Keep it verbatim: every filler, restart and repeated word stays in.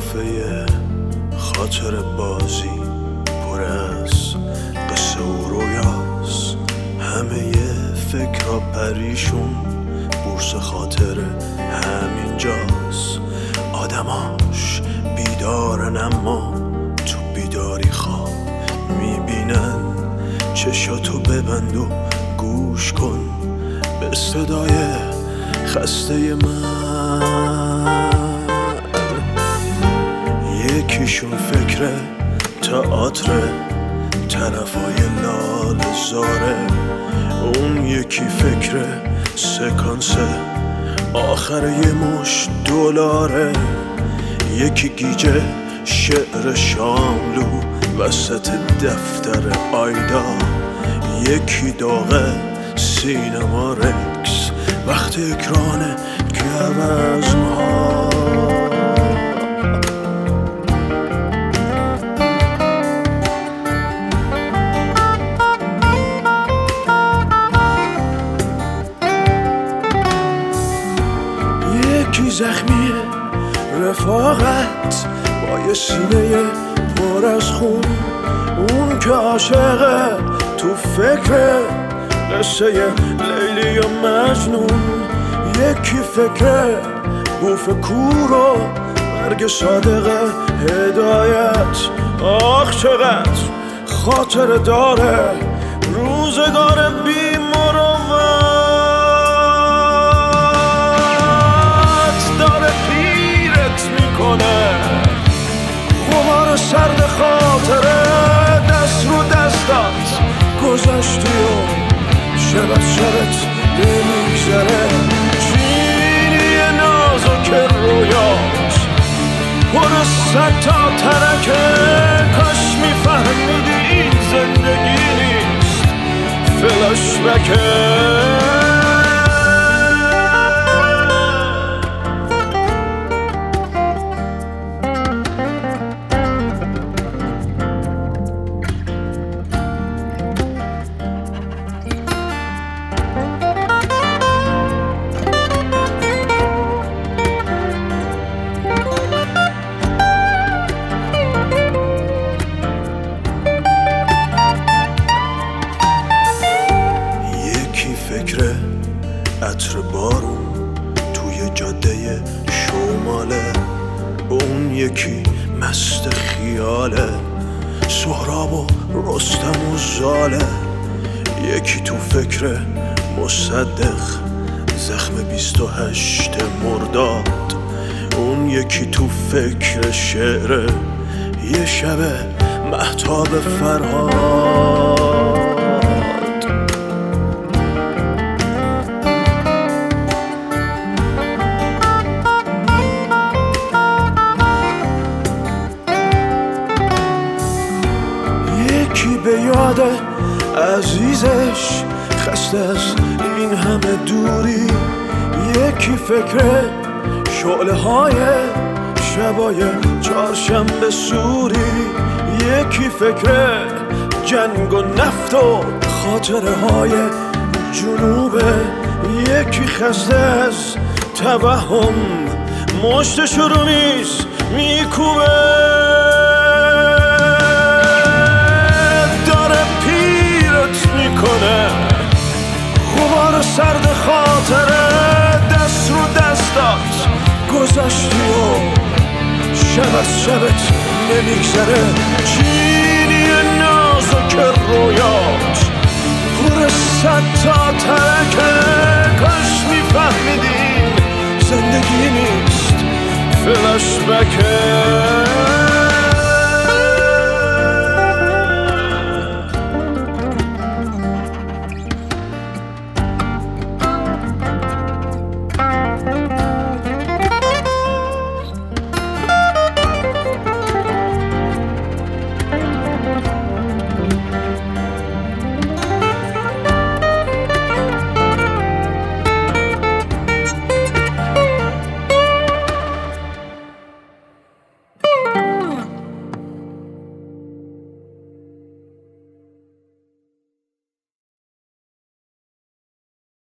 صفحه خاطر بازی پر از قصه و رویاست، همه فکرها پریشون، بورس خاطر همینجاست. آدماش بیدارن اما تو بیداری خواب میبینن. چشاتو ببند و گوش کن به صدای خسته من. یکیشون فکر تئاتر طرفای لال زاره، اون یکی فکر سکانس آخر یه مش دلاره، یکی گیجه شعر شاملو وسط دفتر آیدا، یکی داغه سینما رکس وقت اکران گوزن‌ها. یکی زخمی رفاقت با یه سینه پر از خون، اون که عاشقه تو فکر قصه لیلی و مجنون، یکی فکر بوف کور و مرگ صادق هدایت. آخ چقدر خاطر داره روزگار بی مروت، داره پیرت میکنه غبار سرد خاطره، دست رو دستات گذشتی و شبت شبت نمیگذره. چینی نازک رویات پر صد تا ترکه، کاش میفهمیدی این زندگی نیست فلاش بکه. فکر عطر بارون توی جاده شماله، اون یکی مست خیاله سهراب و رستم و زاله، یکی تو فکر مصدق زخم بیست و هشت مرداد، اون یکی تو فکر شعر یه شب مهتاب فرهاد. یکی به یاد عزیزش خسته از این همه دوری، یکی فکر شعله های شبای چهارشنبه سوری، یکی فکر جنگ و نفت و خاطره های جنوبه، یکی خسته از توهم مشتش رو نیست میکوبه. غبار سرد خاطره دست رو دستات گذشتی و شب از شبت نمیگذره. چینی نازک رویات پر صد تا ترکه، کاش میفهمیدین زندگی نیست فلاش بکه.